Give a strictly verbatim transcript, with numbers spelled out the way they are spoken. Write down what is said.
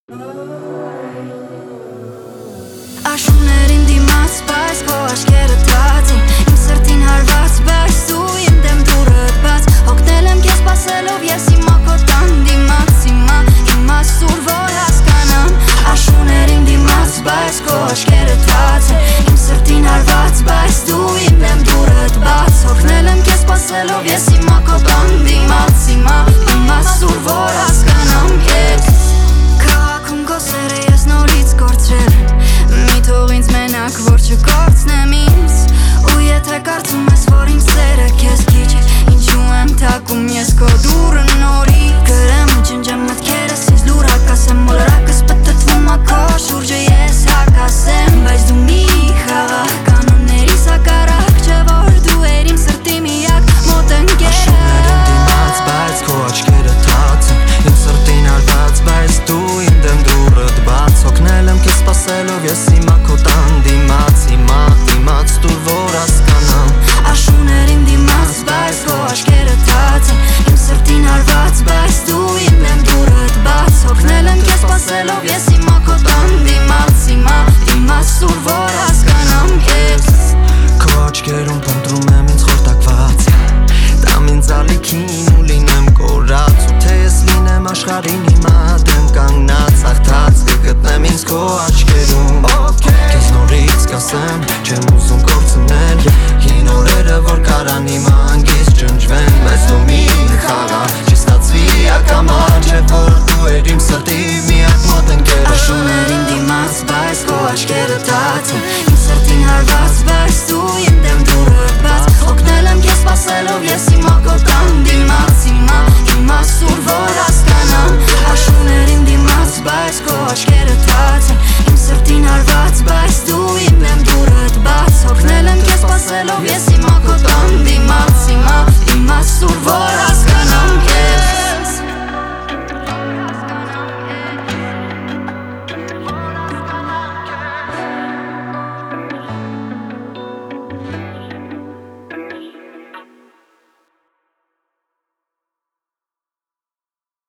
Աշուներին դիմաց բայց քո աչքերը թացին Իմ սրտին հարված բայց դու իմ դեմ դուրդ բաց Հոգնել եմ քեզ սպասելով ես հիմա քո տան դիմաց Հիմա իմ ասուր որ հասկանամ Աշուներին դիմաց բայց քո աչքերը թացին Իմ սրտին հարված բայց դու իմ դեմ դուրդ բաց Հոգնել եմ քեզ սպասելով ես հիմա քո տան դիմաց Հիմա իմ ասուր որ հասկանամ ես Քաղաքում քո սերը ես նորից կորցրել Մի թող ինձ մենակ, որ չկորցնեմ ինձ Ու եթե կարծում ես, որ իմ սերը քեզ քիչ է Ինչու եմ թակում ես քո դուռը նորից Գրեմ ու ջնջեմ մտքերս ինձ լուրակ ասեմ Մոլորակս պտտվում ա քո շուրջը ես հակասեմ Բայց դու մի խաղաղ կանոններիս հակառակ Չէ որ դու էր իմ սրտի միակ մոտ ընկեր Աշուներին դիմաց, բայց քո աչքերը թացին Իմ սրտին հարված, բայց դու իմ դեմ դուռդ բաց Հոգնել եմ քեզ սպասելով ես հիմա քո տան դիմաց Հիմա դիմաց դուր որ հասկանամ Աշուներին դիմաց, բայց քո աչքերը թացին Իմ սրտին հարված, բայց դու իմ դեմ դուռդ բաց Հոգնել եմ քեզ սպասելով ես հիմա քո տան դիմաց Հիմա դիմաց դուր որ հասկանամ ես Քո աչքերում փնտրում եմ ինձ խորտակված Տամ ինձ ալիքին ու լինեմ կորած Ու թե ես լինեմ աշխարհին հիմա դեմ կանգնած Աղթած կգտնեմ ինձ քո աչքերում Քեզ նորից կասեմ չեմ ուզում կորցնել Հին օրերը որ կարան հիմա հանգիստ ջնջվեն Բայց դու մի խաղաղ չի ստացվի ակամա Չէ որ դու էր իմ սրտի միակ մոտ ընկերը Աշուներին դիմաց, բայց քո աչքերը թացին Իմ սրտին հարված, բայց դու իմ դեմ դուռդ բաց Հոգնել եմ քեզ սպասելով ես հիմա քո տան դիմաց Հիմա իմ ասուր որ հասկանամ Աշուներին դիմաց, բայց քո աչքերը թացին Իմ սրտին հարված, բայց դու իմ դեմ դուռդ բաց Հոգնել եմ քեզ սպասելով ես հիմա քո տան դիմաց Հիմա իմ ասուր որ